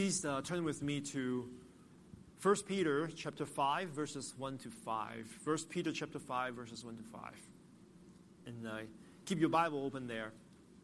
Please turn with me to 1 Peter chapter 5, verses 1 to 5. 1 Peter chapter 5, verses 1 to 5. And keep your Bible open there.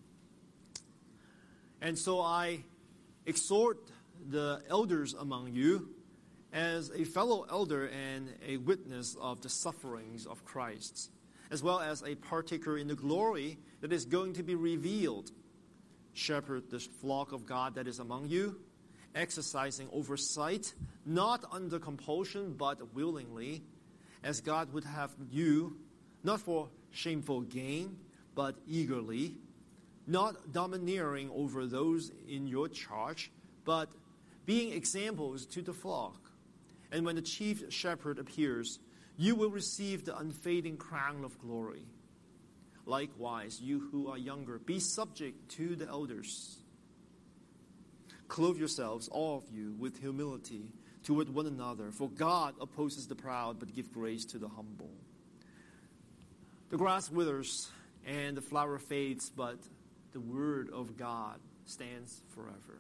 And so I exhort the elders among you, as a fellow elder and a witness of the sufferings of Christ, as well as a partaker in the glory that is going to be revealed. Shepherd the flock of God that is among you, exercising oversight, not under compulsion, but willingly, as God would have you, not for shameful gain, but eagerly, not domineering over those in your charge, but being examples to the flock. And when the chief shepherd appears, you will receive the unfading crown of glory. Likewise, you who are younger, be subject to the elders. Clothe yourselves, all of you, with humility toward one another, for God opposes the proud, but gives grace to the humble. The grass withers and the flower fades, but the word of God stands forever.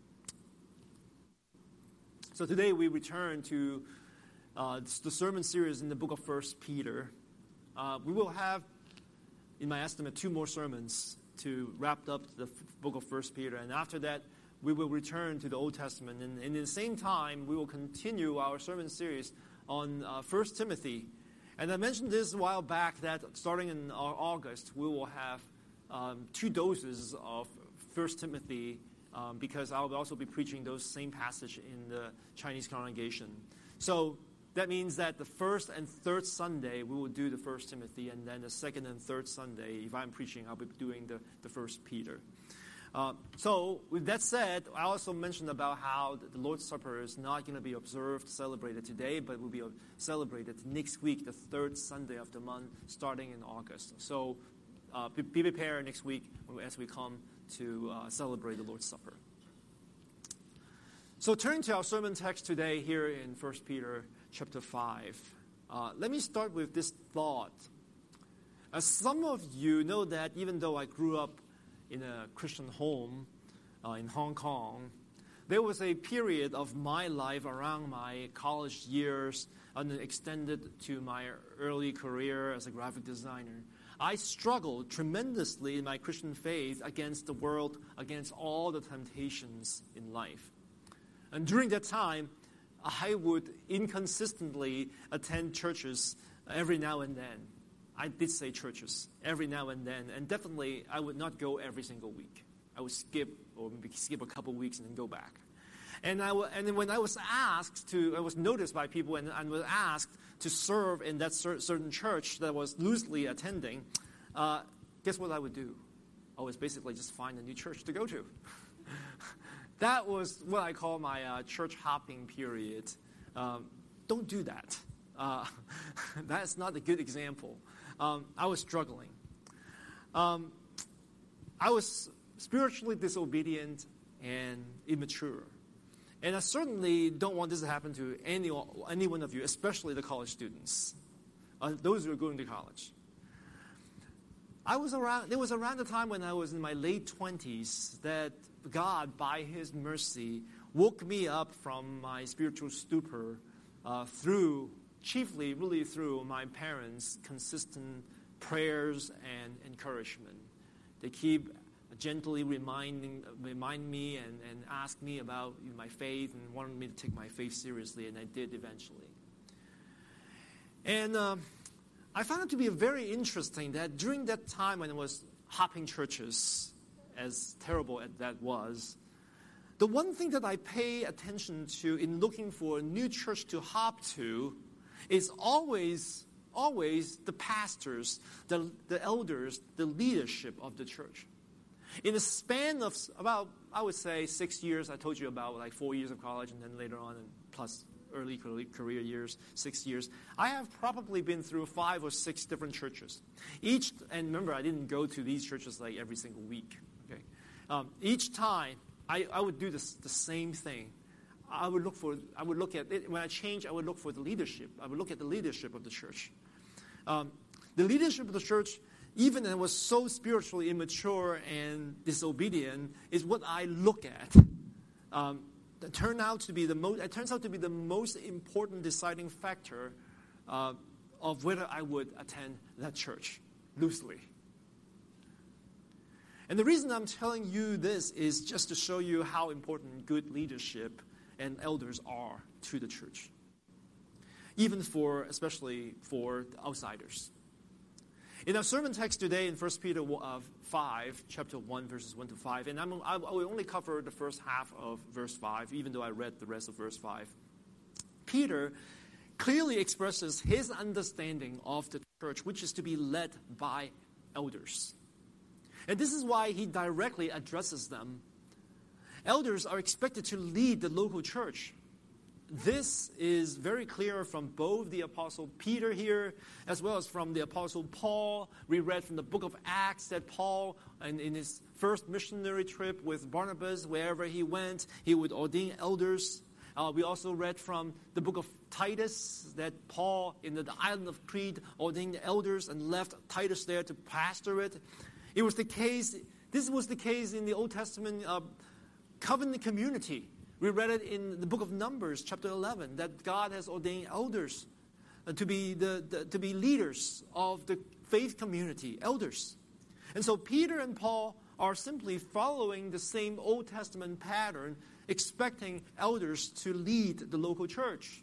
So today we return to the sermon series in the book of 1 Peter. We will have, in my estimate, 2 more sermons to wrap up the book of 1 Peter. And after that, we will return to the Old Testament. And in the same time, we will continue our sermon series on 1 Timothy. And I mentioned this a while back that starting in August, we will have 2 doses of 1 Timothy because I will also be preaching those same passage in the Chinese congregation. So that means that the first and third Sunday, we will do the 1 Timothy, and then the second and third Sunday, if I'm preaching, I'll be doing the 1 Peter. So with that said, I also mentioned about how the Lord's Supper is not going to be observed, celebrated today, but will be celebrated next week, the third Sunday of the month, starting in August. So be prepared next week as we come to celebrate the Lord's Supper. So turning to our sermon text today here in 1 Peter chapter 5, let me start with this thought. As some of you know that even though I grew up in a Christian home in Hong Kong, there was a period of my life around my college years and extended to my early career as a graphic designer. I struggled tremendously in my Christian faith against the world, against all the temptations in life. And during that time, I would inconsistently attend churches every now and then. I did say churches every now and then, and definitely I would not go every single week. I would skip a couple weeks and then go back. And then when I was noticed by people and was asked to serve in that certain church that I was loosely attending, guess what I would do? I would basically just find a new church to go to. That was what I call my church hopping period. Don't do that. That's not a good example. I was struggling. I was spiritually disobedient and immature. And I certainly don't want this to happen to any one of you, especially the college students, those who are going to college. It was around the time when I was in my late 20s that God, by His mercy, woke me up from my spiritual stupor chiefly through my parents' consistent prayers and encouragement. They keep gently remind me and ask me about my faith and wanted me to take my faith seriously, and I did eventually. And I found it to be very interesting that during that time when I was hopping churches, as terrible as that was, the one thing that I pay attention to in looking for a new church to hop to is always the pastors, the elders, the leadership of the church. In a span of about, I would say, 6 years, I told you about like 4 years of college and then later on, and plus early career years, 6 years, I have probably been through 5 or 6 different churches. And remember, I didn't go to these churches like every single week. Okay, each time I would do the same thing. I would look at it. When I change, I would look for the leadership. I would look at the leadership of the church. The leadership of the church, even when I was so spiritually immature and disobedient, is what I look at. turns out to be the most important deciding factor of whether I would attend that church, loosely. And the reason I'm telling you this is just to show you how important good leadership and elders are to the church, especially for the outsiders. In our sermon text today in 1 Peter 5, chapter 1, verses 1 to 5, and I will only cover the first half of verse 5, even though I read the rest of verse 5. Peter clearly expresses his understanding of the church, which is to be led by elders. And this is why he directly addresses them. Elders are expected to lead the local church. This is very clear from both the Apostle Peter here, as well as from the Apostle Paul. We read from the book of Acts that Paul, in his first missionary trip with Barnabas, wherever he went, he would ordain elders. We also read from the book of Titus that Paul, in the island of Crete, ordained elders and left Titus there to pastor it. This was the case in the Old Testament covenant community. We read it in the book of Numbers, chapter 11, that God has ordained elders to be leaders of the faith community, elders. And so Peter and Paul are simply following the same Old Testament pattern, expecting elders to lead the local church.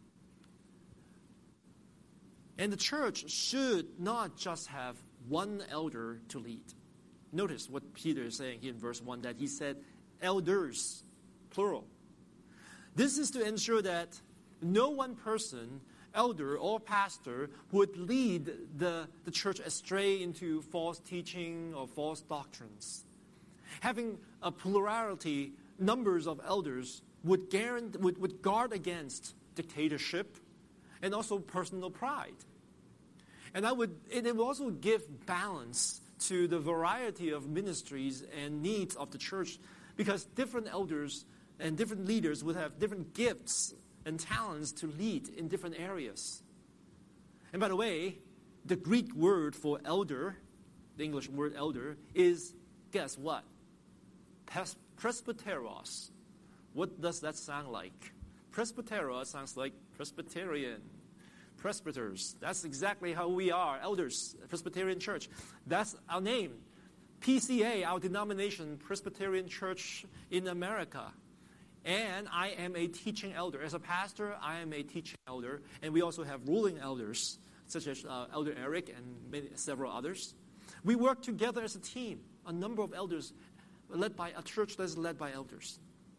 And the church should not just have one elder to lead. Notice what Peter is saying here in verse 1, that he said elders, plural. This is to ensure that no one person, elder or pastor, would lead the church astray into false teaching or false doctrines. Having a plurality, numbers of elders, would guard against dictatorship and also personal pride. And it will also give balance to the variety of ministries and needs of the church, because different elders and different leaders would have different gifts and talents to lead in different areas. And by the way, the Greek word for elder, the English word elder, is, guess what? Presbyteros. What does that sound like? Presbyteros sounds like Presbyterian. Presbyters. That's exactly how we are, elders, Presbyterian Church. That's our name. PCA, our denomination, Presbyterian Church in America. And I am a teaching elder. As a pastor, I am a teaching elder. And we also have ruling elders, such as Elder Eric and several others. We work together as a team, a number of elders, led by a church that is led by elders.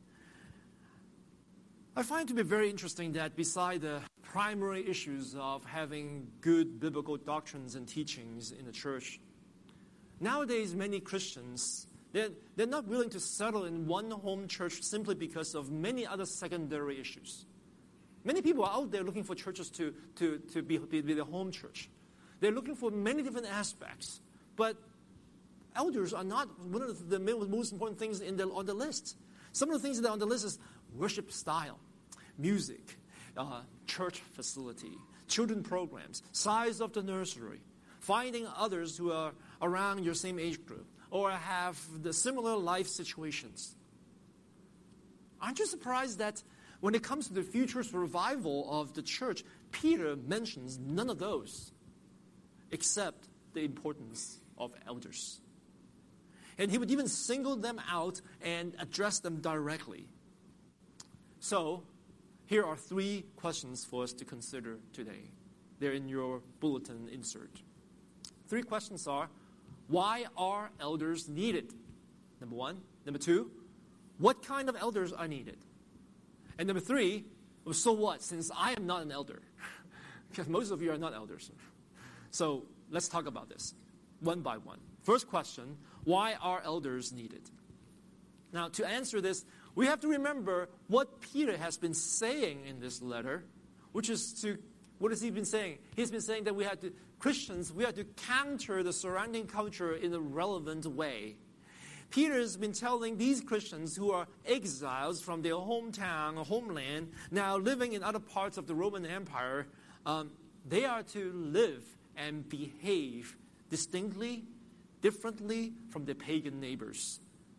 I find it to be very interesting that beside the primary issues of having good biblical doctrines and teachings in the church, nowadays many Christians, they're not willing to settle in one home church simply because of many other secondary issues. Many people are out there looking for churches to be their home church. They're looking for many different aspects, but elders are not one of the most important things on the list. Some of the things that are on the list is worship style, music, church facility, children programs, size of the nursery, finding others who are around your same age group or have the similar life situations. Aren't you surprised that when it comes to the future survival of the church, Peter mentions none of those except the importance of elders? And he would even single them out and address them directly. So, here are 3 questions for us to consider today. They're in your bulletin insert. 3 questions are, why are elders needed? Number 1. Number 2, what kind of elders are needed? And number 3, well, so what, since I am not an elder? Because most of you are not elders. So let's talk about this one by one. First question, why are elders needed? Now, to answer this, we have to remember what Peter has been saying in this letter, which is what has he been saying? He's been saying that we have to counter the surrounding culture in a relevant way. Peter has been telling these Christians who are exiles from their hometown or homeland, now living in other parts of the Roman Empire, they are to live and behave distinctly, differently from their pagan neighbors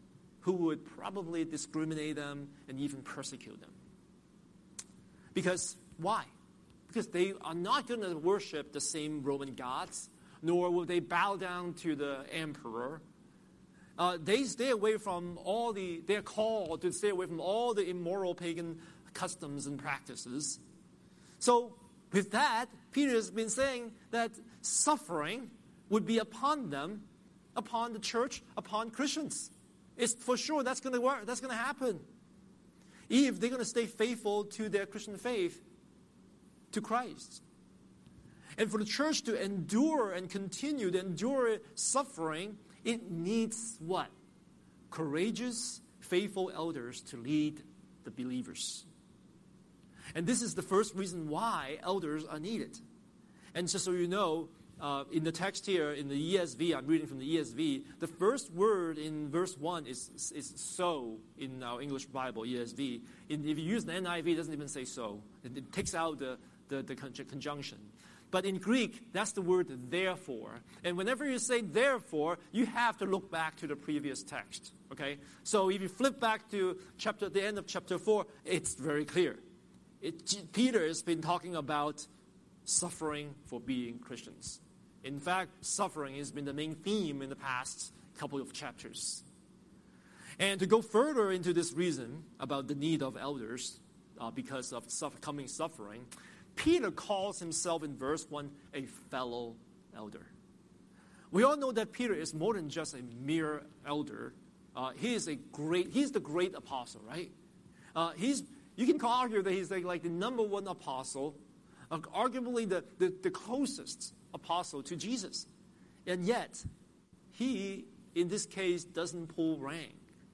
who would probably discriminate them and even persecute them. Because, why? Because they are not going to worship the same Roman gods, nor will they bow down to the emperor. They stay away from they're called to stay away from all the immoral pagan customs and practices. So, with that, Peter has been saying that suffering would be upon them, upon the church, upon Christians. It's for sure that's going to work. That's going to happen. If they're going to stay faithful to their Christian faith, to Christ. And for the church to endure and continue to endure suffering, it needs what? Courageous, faithful elders to lead the believers. And this is the first reason why elders are needed. And just so you know, in the text here, in the ESV, I'm reading from the ESV, the first word in verse 1 is so in our English Bible, ESV. If you use the NIV, it doesn't even say so. It takes out the conjunction. But in Greek, that's the word therefore. And whenever you say therefore, you have to look back to the previous text. Okay? So if you flip back to the end of chapter 4, it's very clear. Peter has been talking about suffering for being Christians. In fact, suffering has been the main theme in the past couple of chapters. And to go further into this reason about the need of elders because of coming suffering, Peter calls himself in verse 1 a fellow elder. We all know that Peter is more than just a mere elder. He's the great apostle, right? You can argue that he's like the number one apostle, arguably the closest apostle to Jesus. And yet, he, in this case, doesn't pull rank.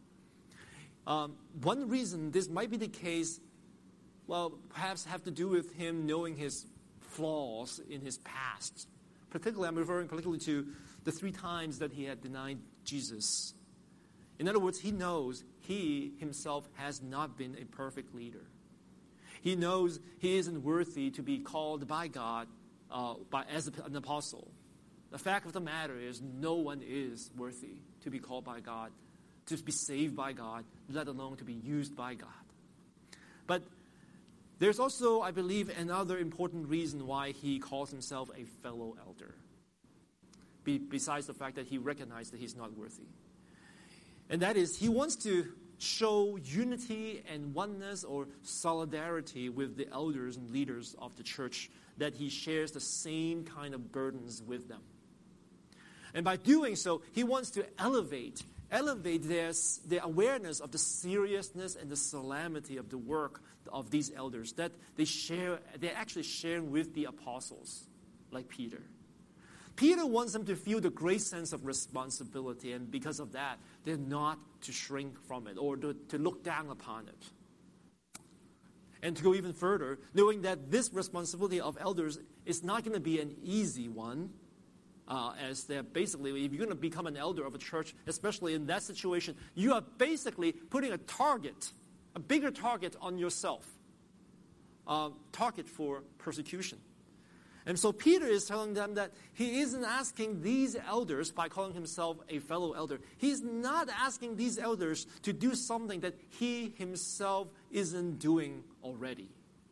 One reason this might be the case, well, perhaps have to do with him knowing his flaws in his past. I'm referring particularly to the 3 times that he had denied Jesus. In other words, he knows he himself has not been a perfect leader. He knows he isn't worthy to be called by God as an apostle. The fact of the matter is, no one is worthy to be called by God, to be saved by God, let alone to be used by God. But there's also, I believe, another important reason why he calls himself a fellow elder, besides the fact that he recognized that he's not worthy. And that is, he wants to show unity and oneness or solidarity with the elders and leaders of the church, that he shares the same kind of burdens with them. And by doing so, he wants to elevate their awareness of the seriousness and the solemnity of the work of these elders that they're actually sharing with the apostles, like Peter. Peter wants them to feel the great sense of responsibility, and because of that, they're not to shrink from it or to look down upon it. And to go even further, knowing that this responsibility of elders is not going to be an easy one, as they're basically, if you're going to become an elder of a church, especially in that situation, you are basically putting a bigger target on yourself, target for persecution. And so Peter is telling them that he isn't asking these elders, by calling himself a fellow elder, he's not asking these elders to do something that he himself isn't doing already.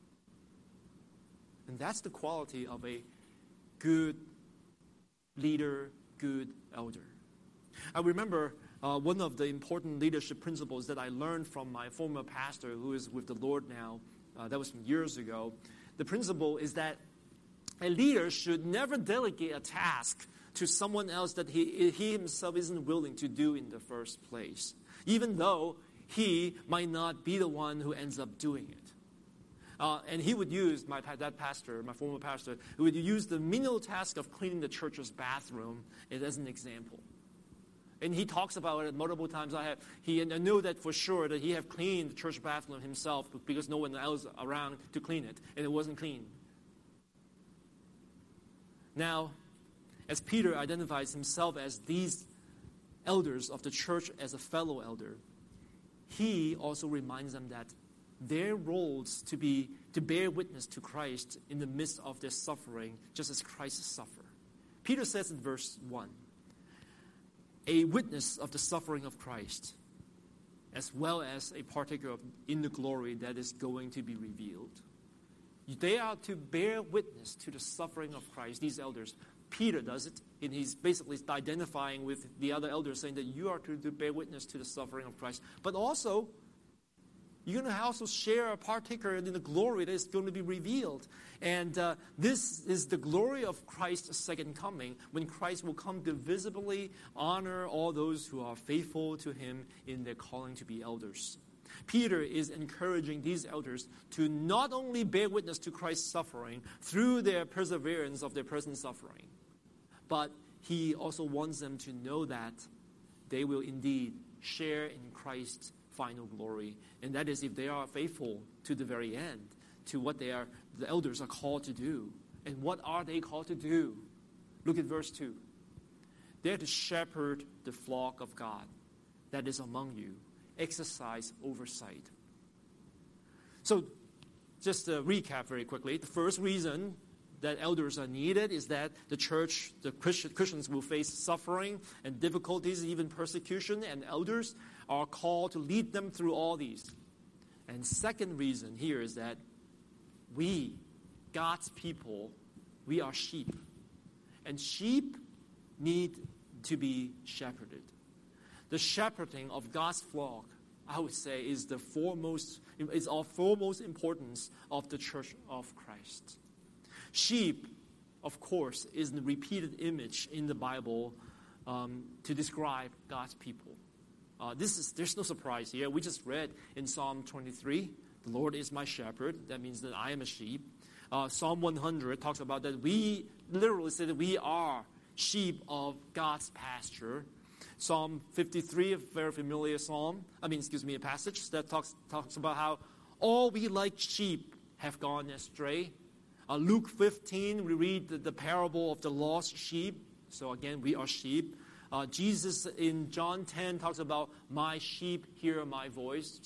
And that's the quality of a good leader, good elder. I remember one of the important leadership principles that I learned from my former pastor, who is with the Lord now, that was from years ago. The principle is that a leader should never delegate a task to someone else that he himself isn't willing to do in the first place, even though he might not be the one who ends up doing it. And he would use, my former pastor, he would use the menial task of cleaning the church's bathroom as an example. And he talks about it multiple times. I know that for sure that he have cleaned the church bathroom himself because no one else around to clean it, and it wasn't clean. Now, as Peter identifies himself as these elders of the church as a fellow elder, he also reminds them that their roles to bear witness to Christ in the midst of their suffering, just as Christ suffered. Peter says in verse 1, a witness of the suffering of Christ. as well as a partaker in the glory that is going to be revealed. They are to bear witness to the suffering of Christ, these elders. Peter does it, and he's basically identifying with the other elders, saying that you are to bear witness to the suffering of Christ. But also, you're going to also share a partaker in the glory that is going to be revealed. And this is the glory of Christ's second coming, when Christ will come to visibly honor all those who are faithful to him in their calling to be elders. Peter is encouraging these elders to not only bear witness to Christ's suffering through their perseverance of their present suffering, but he also wants them to know that they will indeed share in Christ's final glory. And that is if they are faithful to the very end, to what the elders are called to do. And what are they called to do? Look at verse 2. They're to shepherd the flock of God that is among you, exercise oversight. So, just to recap very quickly, the first reason that elders are needed is that the church, the Christians will face suffering and difficulties, even persecution, and elders are called to lead them through all these. And second reason here is that we, God's people, we are sheep. And sheep need to be shepherded. The shepherding of God's flock, I would say, is of foremost importance of the church of Christ. Sheep, of course, is the repeated image in the Bible to describe God's people. There's no surprise here. We just read in Psalm 23, the Lord is my shepherd. That means that I am a sheep. Psalm 100 talks about that we literally say that we are sheep of God's pasture. Psalm 53, a very familiar a passage that talks about how all we like sheep have gone astray. Luke 15, we read the parable of the lost sheep. So again, we are sheep. Jesus in John 10 talks about my sheep hear my voice.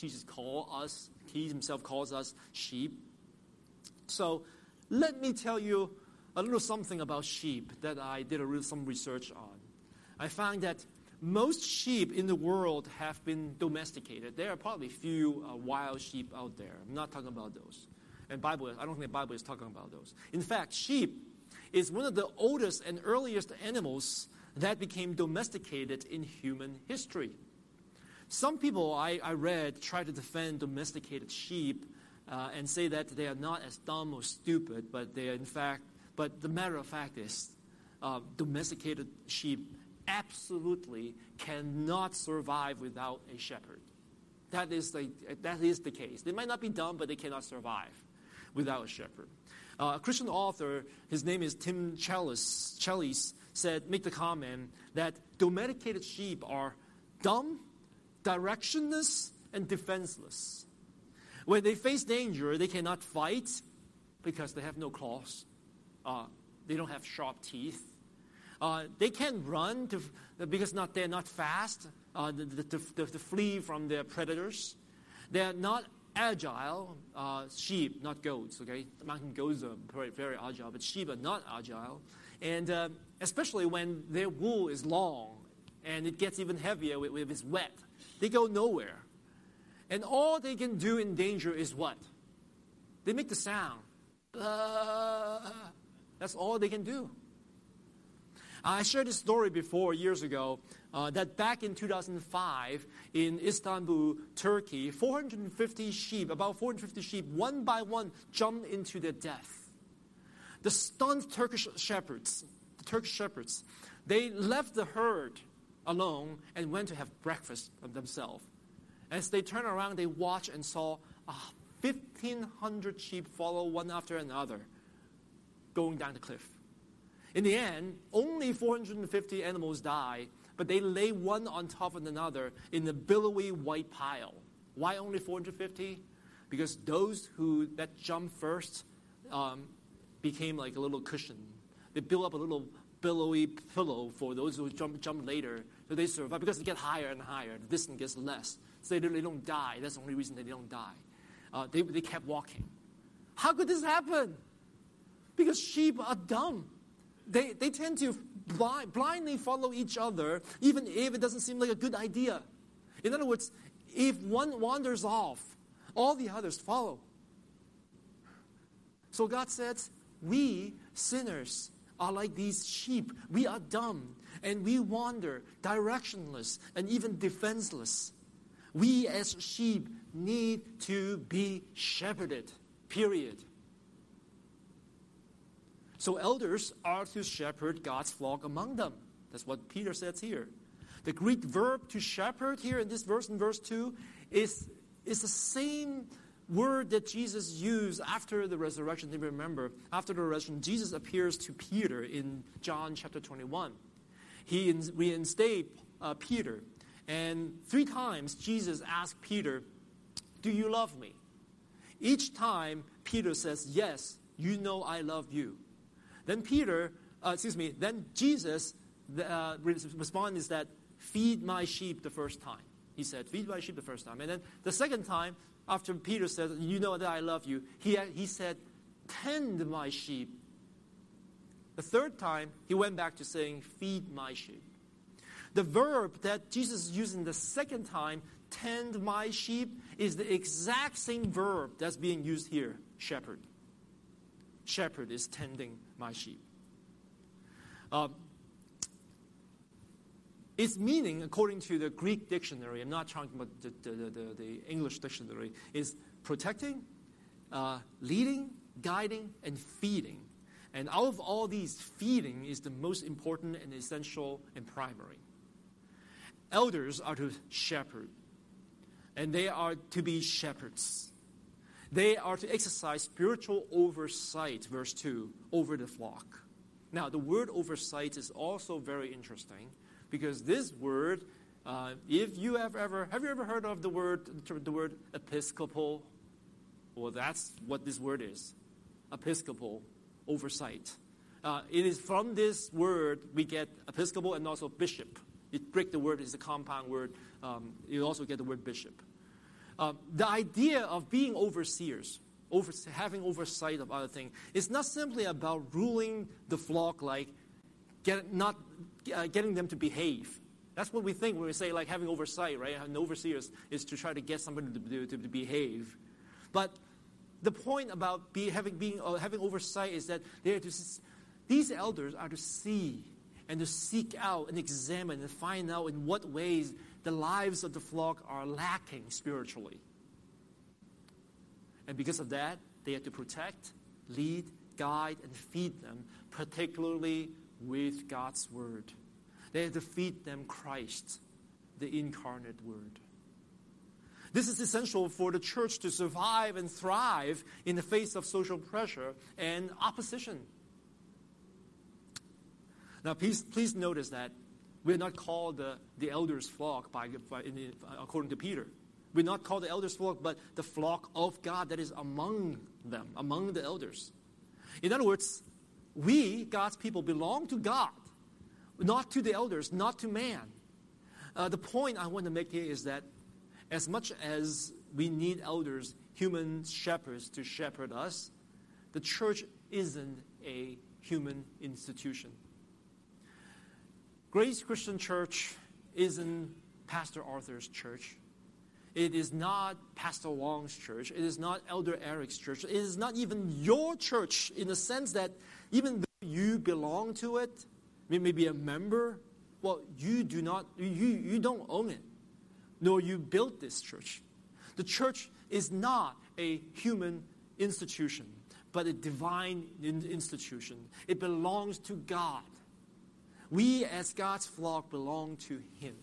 He himself calls us sheep. So let me tell you a little something about sheep that I did some research on. I found that most sheep in the world have been domesticated. There are probably few wild sheep out there. I'm not talking about those. And I don't think the Bible is talking about those. In fact, sheep is one of the oldest and earliest animals that became domesticated in human history. Some people I read try to defend domesticated sheep and say that they are not as dumb or stupid, but the matter of fact is, domesticated sheep absolutely cannot survive without a shepherd. That is the case. They might not be dumb, but they cannot survive without a shepherd. A Christian author, his name is Tim Challies, make the comment that domesticated sheep are dumb, directionless, and defenseless. When they face danger, they cannot fight because they have no claws. They don't have sharp teeth. They can't run because they're not fast to flee from their predators. They're not agile. Sheep, not goats. Okay, mountain goats are very, very agile, but sheep are not agile. And especially when their wool is long and it gets even heavier if it's wet, they go nowhere. And all they can do in danger is what? They make the sound. That's all they can do. I shared this story before years ago that back in 2005 in Istanbul, Turkey, about 450 sheep, one by one, jumped into their death. The stunned Turkish shepherds, they left the herd alone and went to have breakfast themselves. As they turned around, they watched and saw 1,500 sheep follow one after another, going down the cliff. In the end, only 450 animals died, but they lay one on top of another in a billowy white pile. Why only 450? Because those that jumped first became like a little cushion. They built up a little billowy pillow for those who jump later, so they survive because they get higher and higher. The distance gets less, so they don't die. That's the only reason they don't die. They kept walking. How could this happen? Because sheep are dumb. They tend to blindly follow each other, even if it doesn't seem like a good idea. In other words, if one wanders off, all the others follow. So God says, we sinners are like these sheep. We are dumb and we wander directionless and even defenseless. We as sheep need to be shepherded, period. So elders are to shepherd God's flock among them. That's what Peter says here. The Greek verb to shepherd here in this verse, in verse 2, is the same word that Jesus used after the resurrection. If you remember, after the resurrection, Jesus appears to Peter in John chapter 21. He reinstates Peter. And 3 times Jesus asked Peter, do you love me? Each time Peter says, yes, you know I love you. Then then Jesus responds is that, feed my sheep the first time. He said, feed my sheep the first time. And then the second time, after Peter said, you know that I love you, he said, tend my sheep. The third time, he went back to saying, feed my sheep. The verb that Jesus is using the second time, tend my sheep, is the exact same verb that's being used here, shepherd. Shepherd is tending my sheep. Its meaning, according to the Greek dictionary, I'm not talking about the English dictionary, is protecting, leading, guiding, and feeding. And out of all these, feeding is the most important and essential and primary. Elders are to shepherd, and they are to be shepherds. They are to exercise spiritual oversight, verse 2, over the flock. Now, the word oversight is also very interesting, because this word, if you have you ever heard of the word episcopal? Well, that's what this word is, episcopal, oversight. It is from this word we get episcopal and also bishop. It break the word is a compound word. You also get the word bishop. The idea of being overseers, having oversight of other things, is not simply about ruling the flock like getting them to behave. That's what we think when we say like having oversight, right? An overseer is to try to get somebody to behave. But the point about having oversight is that these elders are to see and to seek out and examine and find out in what ways the lives of the flock are lacking spiritually. And because of that, they have to protect, lead, guide, and feed them, particularly with God's word. They have to feed them Christ, the incarnate word. This is essential for the church to survive and thrive in the face of social pressure and opposition. Now, please notice that we're not called the elders' flock according to Peter. We're not called the elders' flock, but the flock of God that is among them, among the elders. In other words, we, God's people, belong to God, not to the elders, not to man. The point I want to make here is that as much as we need elders, human shepherds to shepherd us, the church isn't a human institution. Grace Christian Church isn't Pastor Arthur's church. It is not Pastor Wong's church. It is not Elder Eric's church. It is not even your church in the sense that even though you belong to it, maybe a member, well, you don't own it, nor you built this church. The church is not a human institution, but a divine institution. It belongs to God. We, as God's flock, belong to Him.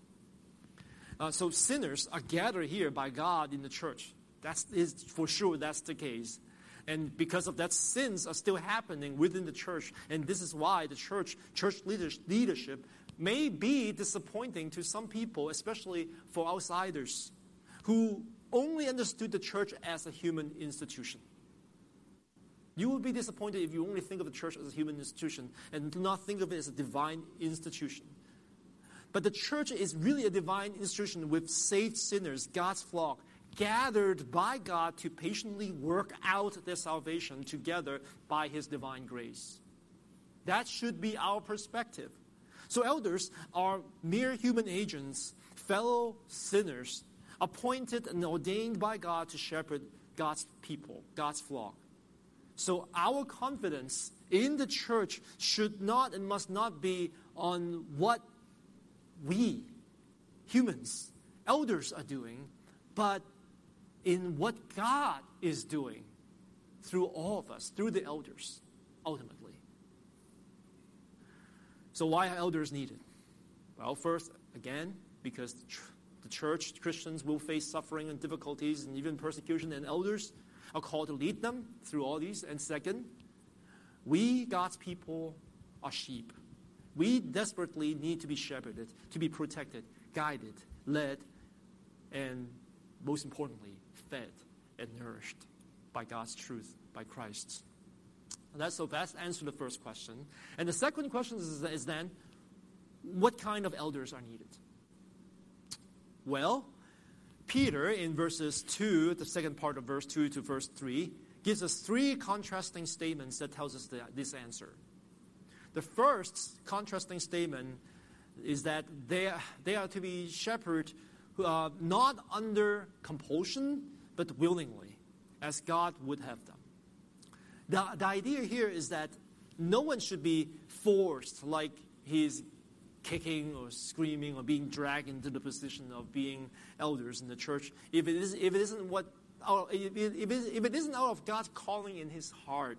So sinners are gathered here by God in the church. That's for sure that's the case. And because of that, sins are still happening within the church. And this is why the church leadership may be disappointing to some people, especially for outsiders, who only understood the church as a human institution. You will be disappointed if you only think of the church as a human institution and do not think of it as a divine institution. But the church is really a divine institution with saved sinners, God's flock, gathered by God to patiently work out their salvation together by His divine grace. That should be our perspective. So elders are mere human agents, fellow sinners, appointed and ordained by God to shepherd God's people, God's flock. So our confidence in the church should not and must not be on what we, humans, elders are doing, but in what God is doing through all of us, through the elders, ultimately. So why are elders needed? Well, first, again, because the church, Christians will face suffering and difficulties and even persecution, and elders are called to lead them through all these. And second, we, God's people, are sheep. We desperately need to be shepherded, to be protected, guided, led, and most importantly, fed and nourished by God's truth, by Christ. That's answer the first question. And the second question is then, what kind of elders are needed? Well, Peter, in verses 2, the second part of verse 2 to verse 3, gives us three contrasting statements that tells us this answer. The first contrasting statement is that they are to be shepherded not under compulsion, but willingly, as God would have them. The idea here is that no one should be forced, like he's kicking or screaming or being dragged into the position of being elders in the church, if it isn't out of God's calling in his heart.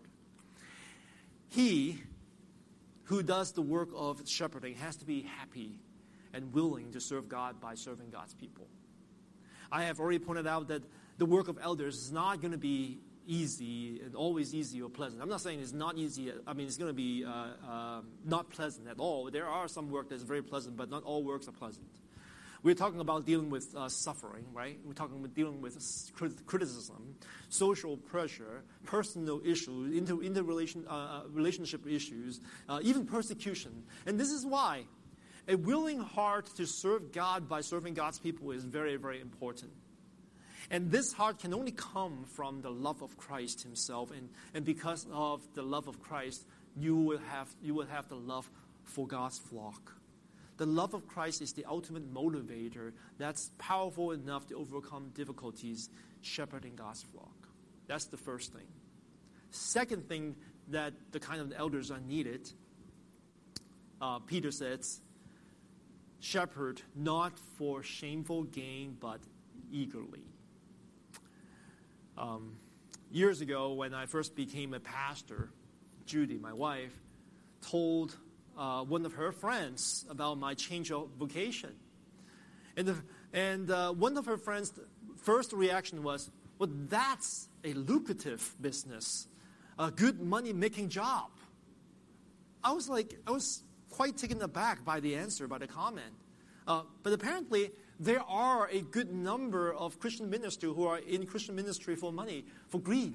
He who does the work of shepherding has to be happy and willing to serve God by serving God's people. I have already pointed out that the work of elders is not going to be easy and always easy or pleasant. I'm not saying it's not easy. I mean, it's going to be not pleasant at all. There are some work that's very pleasant, but not all works are pleasant. We're talking about dealing with suffering, right? We're talking about dealing with criticism, social pressure, personal issues, relationship issues, even persecution. And this is why a willing heart to serve God by serving God's people is very, very important. And this heart can only come from the love of Christ himself. And because of the love of Christ, you will have the love for God's flock. The love of Christ is the ultimate motivator that's powerful enough to overcome difficulties shepherding God's flock. That's the first thing. Second thing that the kind of elders are needed, Peter says, shepherd not for shameful gain, but eagerly. Years ago, when I first became a pastor, Judy, my wife, told one of her friends about my change of vocation. And one of her friends' first reaction was, well, that's a lucrative business, a good money-making job. I was quite taken aback by the answer, by the comment. But apparently, there are a good number of Christian ministers who are in Christian ministry for money, for greed.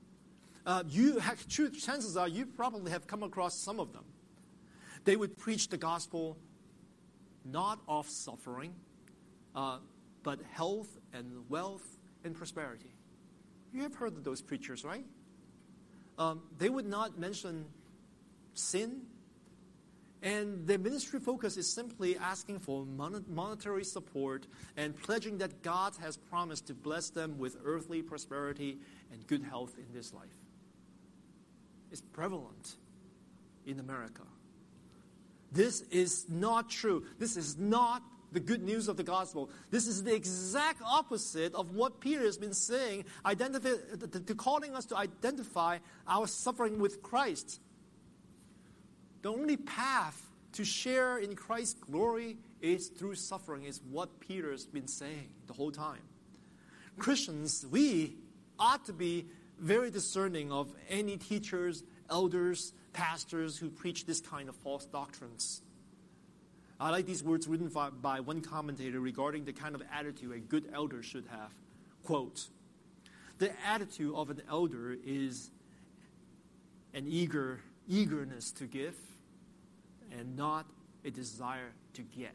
Chances are you probably have come across some of them. They would preach the gospel not of suffering, but health and wealth and prosperity. You have heard of those preachers, right? They would not mention sin. And their ministry focus is simply asking for monetary support and pledging that God has promised to bless them with earthly prosperity and good health in this life. It's prevalent in America. This is not true. This is not the good news of the gospel. This is the exact opposite of what Peter has been saying, calling us to identify our suffering with Christ. The only path to share in Christ's glory is through suffering, is what Peter has been saying the whole time. Christians, we ought to be very discerning of any teachers, elders, pastors who preach this kind of false doctrines. I like these words written by one commentator regarding the kind of attitude a good elder should have. Quote, "The attitude of an elder is an eagerness to give and not a desire to get."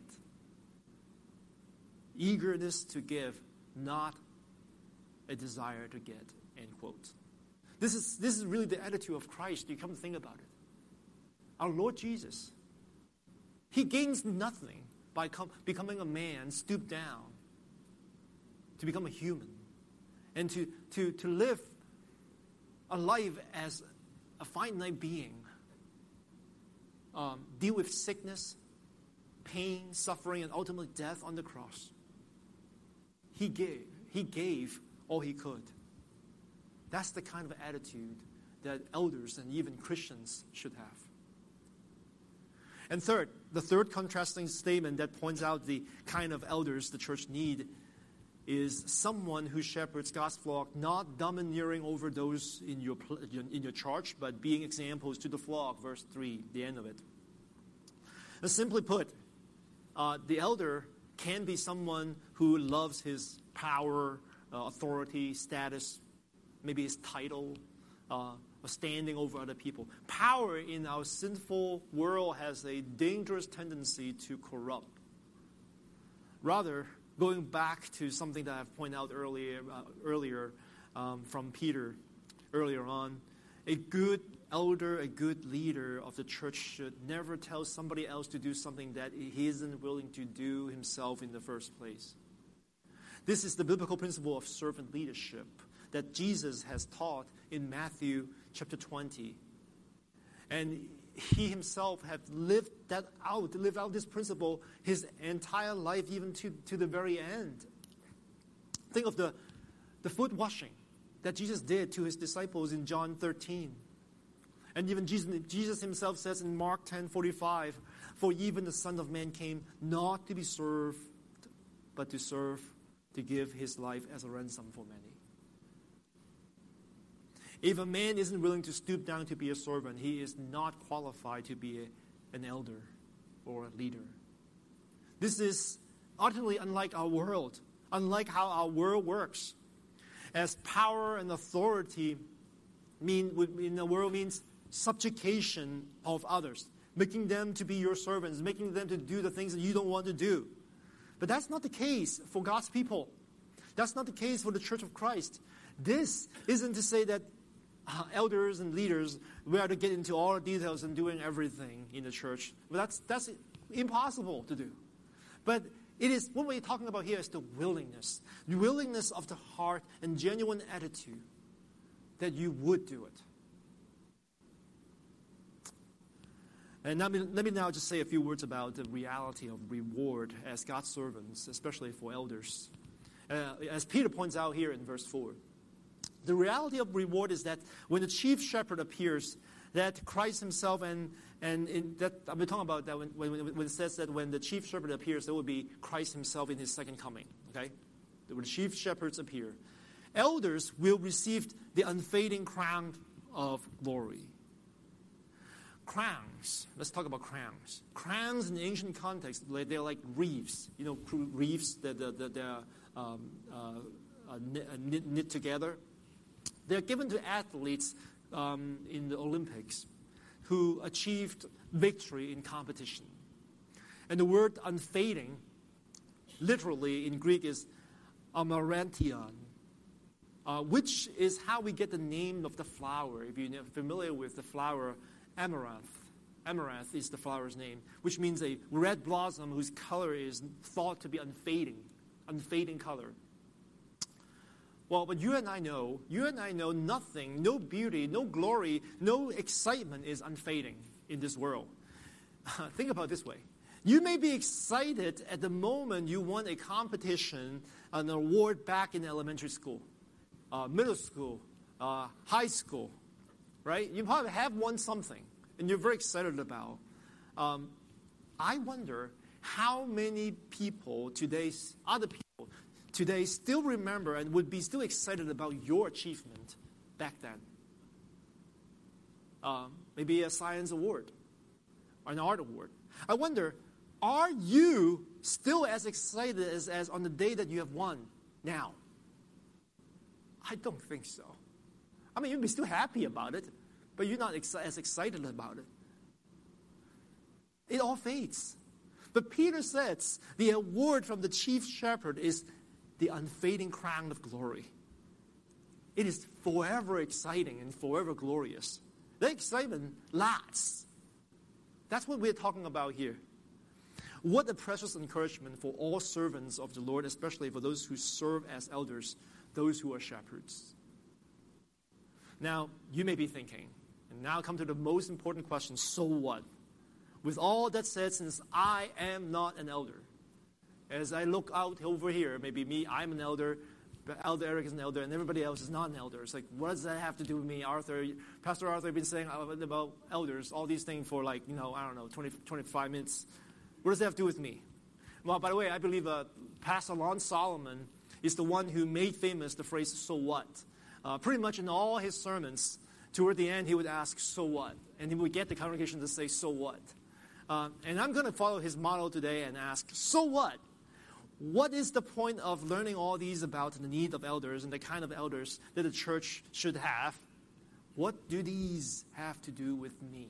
Eagerness to give, not a desire to get, end quote. This is really the attitude of Christ. You come to think about it. Our Lord Jesus, he gains nothing by becoming a man, stooped down, to become a human, and to live a life as a finite being, deal with sickness, pain, suffering, and ultimately death on the cross. He gave all he could. That's the kind of attitude that elders and even Christians should have. And third, the third contrasting statement that points out the kind of elders the church need is someone who shepherds God's flock, not domineering over those in your charge, but being examples to the flock. Verse 3, the end of it. And simply put, the elder can be someone who loves his power, authority, status, maybe his title, standing over other people. Power in our sinful world has a dangerous tendency to corrupt. Rather, going back to something that I've pointed out earlier from Peter earlier on, a good elder, a good leader of the church should never tell somebody else to do something that he isn't willing to do himself in the first place. This is the biblical principle of servant leadership that Jesus has taught in Matthew chapter 20. And he himself had lived out this principle his entire life, even to the very end. Think of the foot washing that Jesus did to his disciples in John 13. And even Jesus himself says in Mark 10:45, "For even the Son of Man came not to be served, but to serve, to give his life as a ransom for many." If a man isn't willing to stoop down to be a servant, he is not qualified to be an elder or a leader. This is utterly unlike our world, unlike how our world works. As power and authority in the world means subjugation of others, making them to be your servants, making them to do the things that you don't want to do. But that's not the case for God's people. That's not the case for the Church of Christ. This isn't to say that elders and leaders, we are to get into all the details and doing everything in the church. But that's impossible to do. But it is, what we're talking about here is the willingness of the heart and genuine attitude that you would do it. And let me now just say a few words about the reality of reward as God's servants, especially for elders. As Peter points out here in verse 4, the reality of reward is that when the chief shepherd appears, that Christ himself and that I've been talking about that when it says that when the chief shepherd appears, there will be Christ himself in his second coming. Okay, when the chief shepherds appear, elders will receive the unfading crown of glory. Crowns. Let's talk about crowns. Crowns in the ancient context, they're like wreaths. You know, wreaths that they're knit together. They're given to athletes in the Olympics who achieved victory in competition. And the word unfading, literally in Greek, is amaranthine, which is how we get the name of the flower. If you're familiar with the flower amaranth, amaranth is the flower's name, which means a red blossom whose color is thought to be unfading color. Well, but you and I know nothing, no beauty, no glory, no excitement is unfading in this world. Think about it this way. You may be excited at the moment you won a competition, an award back in elementary school, middle school, high school, right? You probably have won something, and you're very excited about. I wonder how many people today, other people, today still remember and would be still excited about your achievement back then. Maybe a science award or an art award. I wonder, are you still as excited as on the day that you have won now? I don't think so. I mean, you'd be still happy about it, but you're not as excited about it. It all fades. But Peter says the award from the chief shepherd is the unfading crown of glory. It is forever exciting and forever glorious. The excitement lasts. That's what we're talking about here. What a precious encouragement for all servants of the Lord, especially for those who serve as elders, those who are shepherds. Now, you may be thinking, and now come to the most important question, so what? With all that said, since I am not an elder, as I look out over here, maybe me, I'm an elder, Elder Eric is an elder, and everybody else is not an elder. It's like, what does that have to do with me? Pastor Arthur, I've been saying about elders, all these things for 25 minutes. What does that have to do with me? Well, by the way, I believe Pastor Lon Solomon is the one who made famous the phrase, so what? Pretty much in all his sermons, toward the end, he would ask, so what? And he would get the congregation to say, so what? And I'm going to follow his model today and ask, so what? What is the point of learning all these about the need of elders and the kind of elders that the church should have? What do these have to do with me?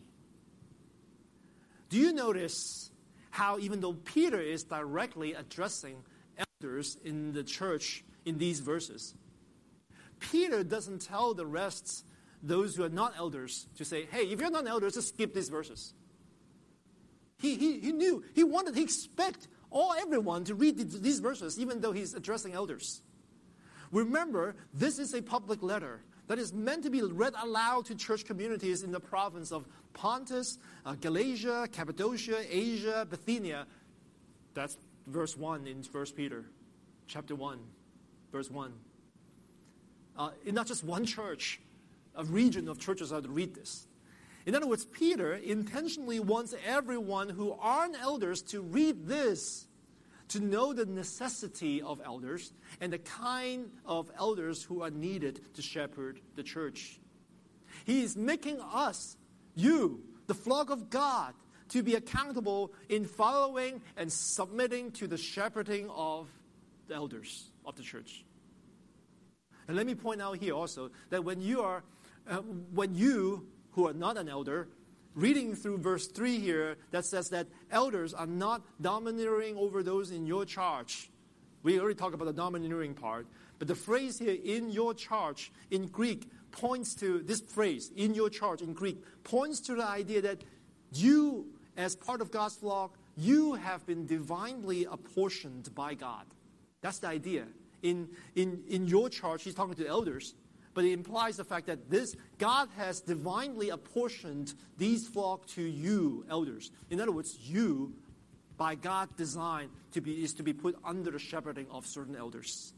Do you notice how even though Peter is directly addressing elders in the church in these verses, Peter doesn't tell the rest, those who are not elders, to say, hey, if you're not elders, just skip these verses. He knew, he expected everyone to read these verses, even though he's addressing elders. Remember, this is a public letter that is meant to be read aloud to church communities in the province of Pontus, Galatia, Cappadocia, Asia, Bithynia. That's verse 1 in 1 Peter, chapter 1, verse 1. Not just one church, a region of churches are to read this. In other words, Peter intentionally wants everyone who aren't elders to read this, to know the necessity of elders and the kind of elders who are needed to shepherd the church. He is making us, you, the flock of God, to be accountable in following and submitting to the shepherding of the elders of the church. And let me point out here also that when you who are not an elder, reading through verse 3 here that says that elders are not domineering over those in your charge. We already talked about the domineering part, but the phrase here, in your charge, in Greek, points to this phrase, in your charge, in Greek, points to the idea that you, as part of God's flock, you have been divinely apportioned by God. That's the idea. In your charge, he's talking to elders, but it implies the fact that God has divinely apportioned these flock to you, elders. In other words, you, by God's design, is to be put under the shepherding of certain elders,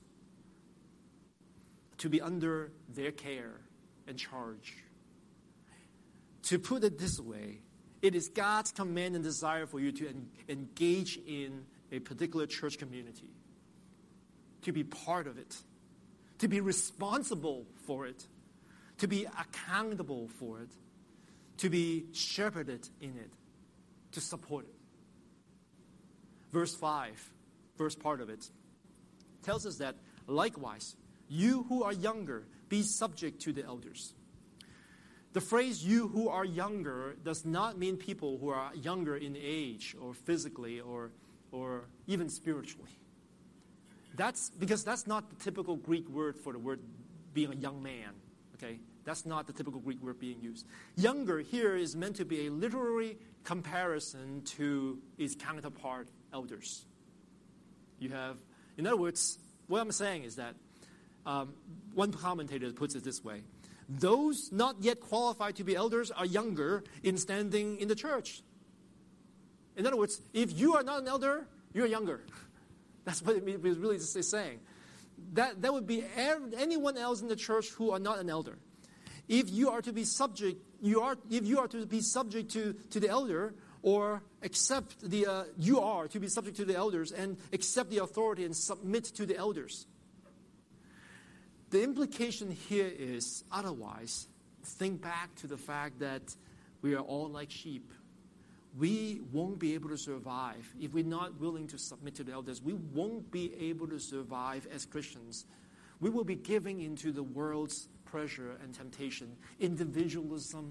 to be under their care and charge. To put it this way, it is God's command and desire for you to engage in a particular church community, to be part of it, to be responsible for it, to be accountable for it, to be shepherded in it, to support it. Verse 5, first part of it, tells us that, likewise, you who are younger, be subject to the elders. The phrase, you who are younger, does not mean people who are younger in age or physically or even spiritually. That's because that's not the typical Greek word for the word being a young man. Okay? That's not the typical Greek word being used. Younger here is meant to be a literary comparison to its counterpart, elders. You have, in other words, what I'm saying is that one commentator puts it this way: those not yet qualified to be elders are younger in standing in the church. In other words, if you are not an elder, you're younger. That's what it really is saying. That would be anyone else in the church who are not an elder. If you are to be subject, if you are to be subject to the elder, or accept you are to be subject to the elders and accept the authority and submit to the elders. The implication here is, otherwise, think back to the fact that we are all like sheep. We won't be able to survive if we're not willing to submit to the elders. We won't be able to survive as Christians. We will be giving into the world's pressure and temptation, individualism,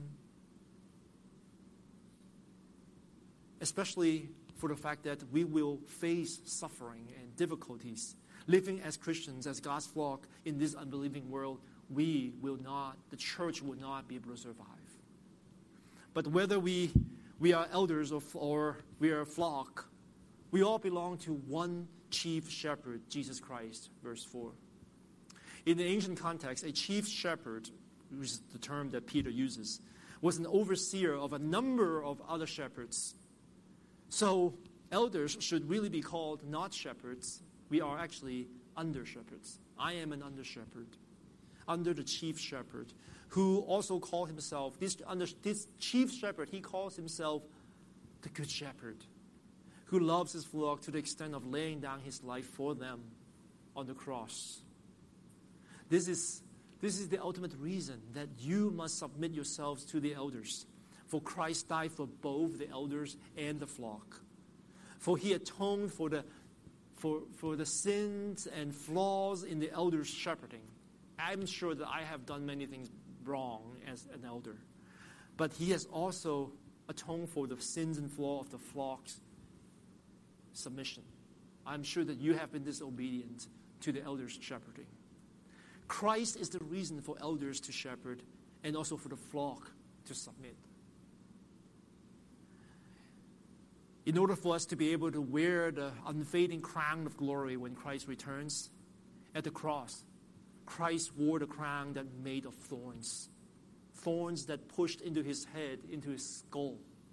especially for the fact that we will face suffering and difficulties. Living as Christians, as God's flock in this unbelieving world, the church will not be able to survive. But whether we are elders or we are a flock, We all belong to one chief shepherd, Jesus Christ, verse 4. In the ancient context, a chief shepherd, which is the term that Peter uses, was an overseer of a number of other shepherds. So elders should really be called not shepherds. We are actually under shepherds. I am an under shepherd, under the chief shepherd, who also called himself, this chief shepherd, he calls himself the good shepherd, who loves his flock to the extent of laying down his life for them on the cross. This is the ultimate reason that you must submit yourselves to the elders. For Christ died for both the elders and the flock. For he atoned for the sins and flaws in the elders' shepherding. I'm sure that I have done many things wrong as an elder. But he has also atoned for the sins and flaws of the flock's submission. I'm sure that you have been disobedient to the elders' shepherding. Christ is the reason for elders to shepherd and also for the flock to submit. In order for us to be able to wear the unfading crown of glory when Christ returns, at the cross, Christ wore the crown that made of thorns. Thorns that pushed into his head, into his skull.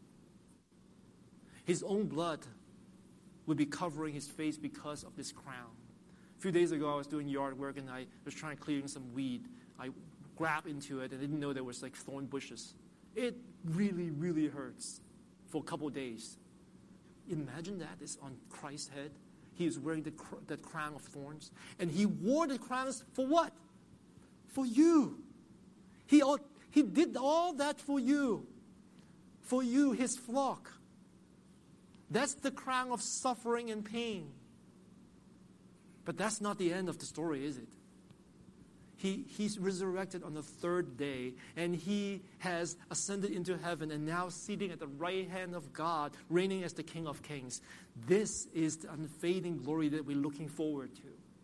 His own blood would be covering his face because of this crown. A few days ago, I was doing yard work and I was trying to clear some weed. I grabbed into it and I didn't know there was like thorn bushes. It really, really hurts for a couple of days. Imagine that is on Christ's head. He is wearing that crown of thorns. And he wore the crowns for what? For you. He did all that for you. For you, his flock. That's the crown of suffering and pain. But that's not the end of the story, is it? He's resurrected on the third day, and he has ascended into heaven and now sitting at the right hand of God, reigning as the King of Kings. This is the unfading glory that we're looking forward to.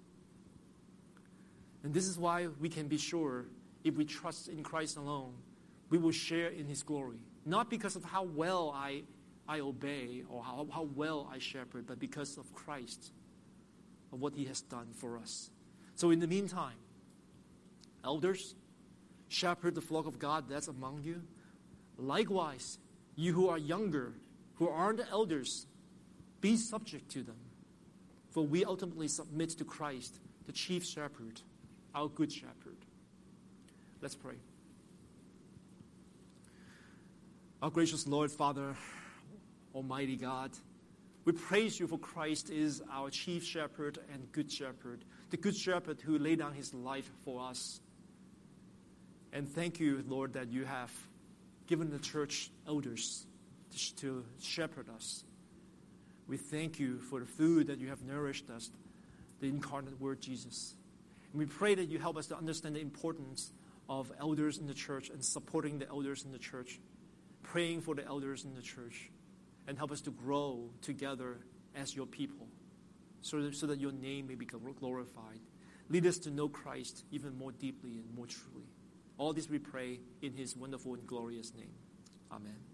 And this is why we can be sure, if we trust in Christ alone, we will share in his glory. Not because of how well I obey or how well I shepherd, but because of Christ, of what he has done for us. So in the meantime, elders, shepherd the flock of God that's among you. Likewise, you who are younger, who aren't elders, be subject to them. For we ultimately submit to Christ, the chief shepherd, our good shepherd. Let's pray. Our gracious Lord, Father, Almighty God, we praise you for Christ is our chief shepherd and good shepherd, the good shepherd who laid down his life for us. And thank you, Lord, that you have given the church elders to shepherd us. We thank you for the food that you have nourished us, the incarnate Word Jesus. And we pray that you help us to understand the importance of elders in the church and supporting the elders in the church, praying for the elders in the church, and help us to grow together as your people so that your name may be glorified. Lead us to know Christ even more deeply and more truly. All this we pray in his wonderful and glorious name. Amen.